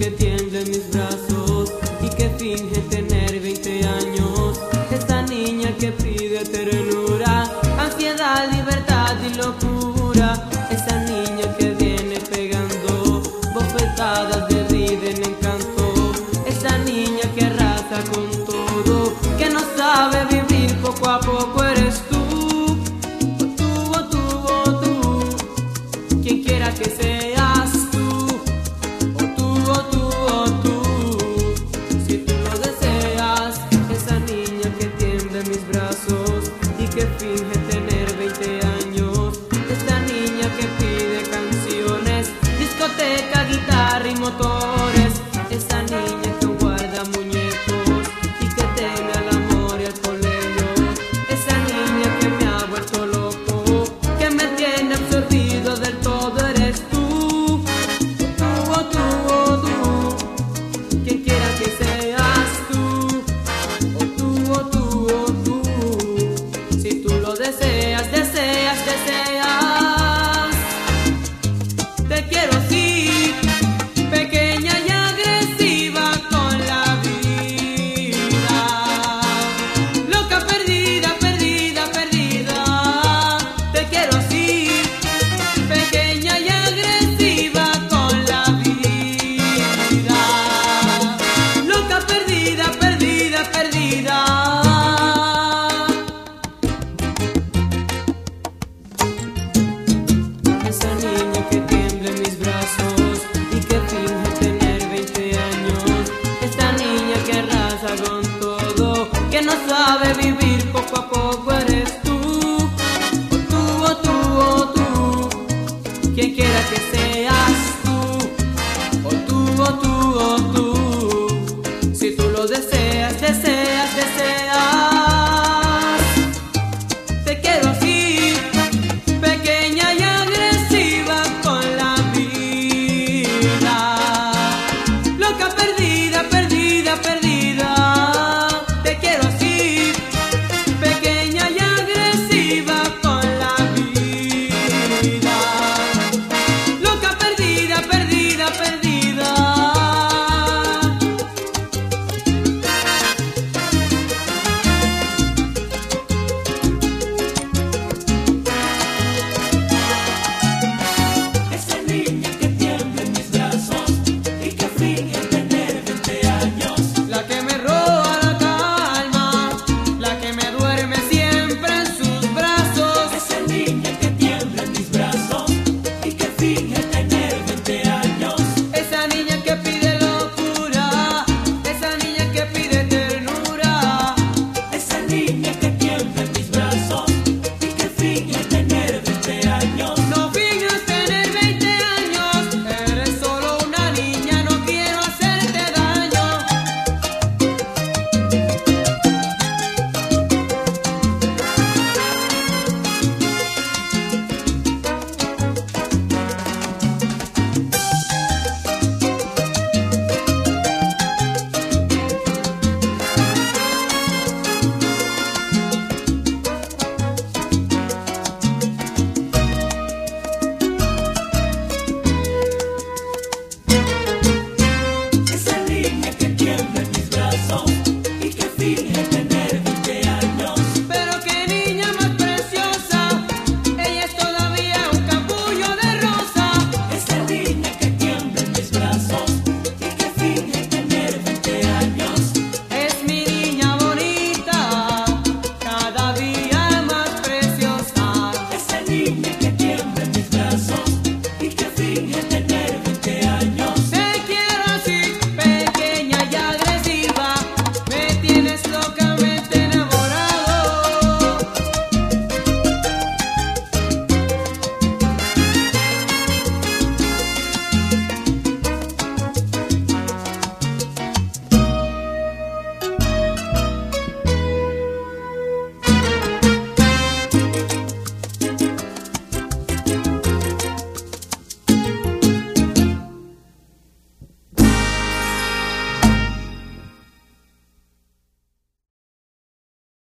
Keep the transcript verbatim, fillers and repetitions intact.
que tiembla en mis brazos y que finge tener veinte años. Esa niña que pide ternura, ansiedad, libertad y locura. Esa niña que viene pegando bofetadas de ride en encanto. Esa niña que arrasa con todo, que no sabe vivir, poco a poco eres tú. O tú, o tú, o tú, quien quiera que seas tú. O tú, o tú, o tú, si tú lo deseas. Esa niña que tiembla en mis brazos y que finge tener veinte años. Esa niña que pide canciones, discoteca, guitarra y motores. Esa niña que guarda muñecos y que teme al amor y al colegio. Esa niña que me ha vuelto loco, que me tiene absorbido del todo, eres tú. O tú, o tú, o tú, quien quiera que seas tú. O tú, o tú, o tú, si tú lo deseas, deseas, deseas. Te quiero así, pequeña y agresiva con la vida. Loca, perdida, perdida, perdida. Te quiero así, pequeña y agresiva con la vida. Loca, perdida, perdida, perdida. Esa niña que tiembla en mis brazos y que finge tener veinte años. Esa niña que arrasa con todo, que no sabe vivir, poco a poco eres tú. O tú, o tú, o tú, quien quiera que